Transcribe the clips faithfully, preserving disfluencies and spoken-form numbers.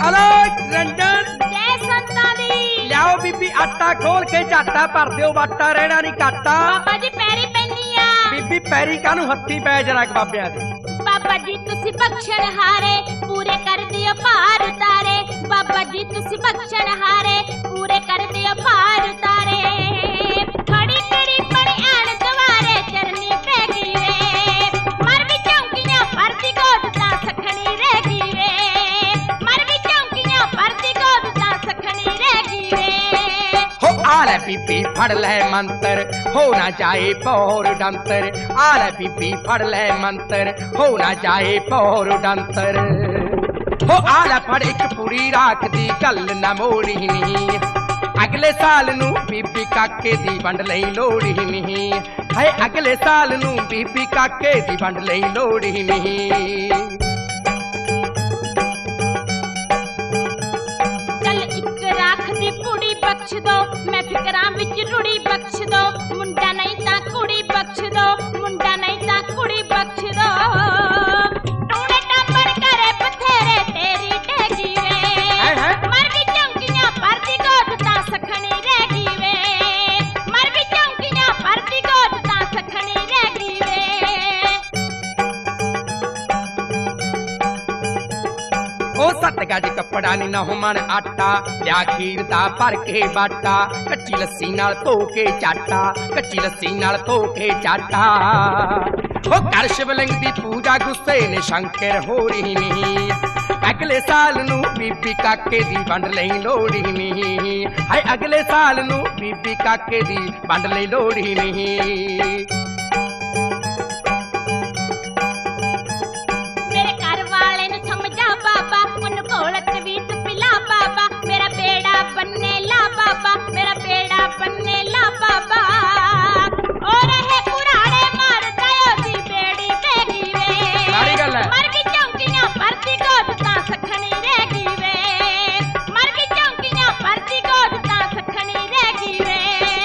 hello Ranjan जय संता दी लियाओ बीबी आटा खोल के झाटा भर दिओ वाटा रहना नहीं काटा बाबा जी पैरी पैनी आ बीबी पैरी कानू हत्ती पै जरा बाबिया दे बाबा जी तुसी बख्शण हारे पूरे कर दियो भार उतारे बाबा जी तुसी बख्शण हारे पूरे कर दियो भार उतारे खड़ी खड़ी पड़ी आन दवारे चरनी पे गई वे मर भी चौंकियां फरती गोद ता सखनी रह गई वे मर भी चौंकियां फरती गोद ता सखनी रह गई वे हो आले बीबी फड़ ले मंतर हो ना जाए पौर डंतर आले बीबी फड़ ले मंतर हो ना जाए पौर डंतर हो आले फड़ एक पूरी राख दी गल ना मोड़ी नहीं अगले साल नू बीबी काके दी वंड लई लोड़ी नहीं है अगले साल नू बीबी काके दी वंड लई लोड़ी नहीं चल एक राख दी पूड़ी बख्श दो मैं फिकरां विच रुड़ी बख्श दो मुंडा नहीं ता कुड़ी बख्श दो मुंडा नहीं ता कुड़ी बख्श दो टूणे टापर करे बथेरे तेरी टेगी वे मर भी चौंकियां परदी गोद ता सखनी रह गई वे मर भी चौंकियां परदी गोद ता सखनी रह गई वे ओ सत गज कपड़ा नी ना हुमन आटा लिया खीर दा भर के बाटा कच्ची लस्सी नाल धो के चाटा कच्ची लस्सी नाल धो के चाटा ओ कर शिवलिंग दी पूजा गुस्से ने शंकर हो रही नहीं अगले साल नू बीबी काके दी वंड लई लोड़ी नहीं हाय अगले साल नू बीबी काके दी वंड लई लोड़ी नहीं मेरे घर वाले नु समझा बाबा उन कोलत भी तू पिला बाबा मेरा बेड़ा बनने ला बाबा मेरा बेड़ा बनने ला बाबा और है कुराड़े मार दयो दी बेड़ी बेगी वे सारी गल है मर की चौंकियां परती गोद ता सखनी रह गई वे मर की चौंकियां परती गोद ता सखनी रह गई वे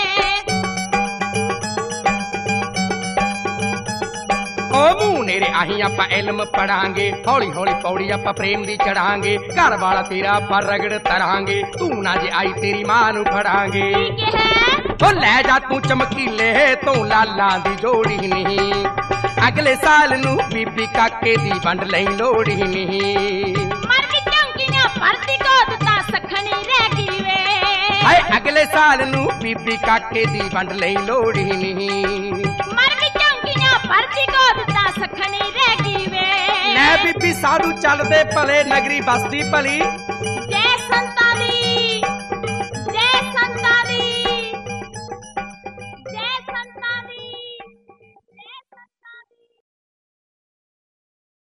ओ मुंह नेरे आही आपां इल्म पढ़ांगे हौली हौली पौड़ी आपां प्रेम दी चढ़ांगे घर वाला तेरा पर रगड़ तरांगे तू ना जे आई तेरी मां नू फड़ांगे ठीक है ओ लै जा तू चमकीले तू लालां दी जोड़ी नहीं अगले साल नू बीबी काके दी वंड लई लोड़ी नहीं मर की चौंकियां परती गोद ता सखनी रह गई वे हाय अगले साल नू बीबी काके दी वंड लई लोड़ी नहीं मर भी चौंकियां परती गोद ता सखनी रह गई वे ले बीबी साधु चलदे भले नगरी बसदी भली जय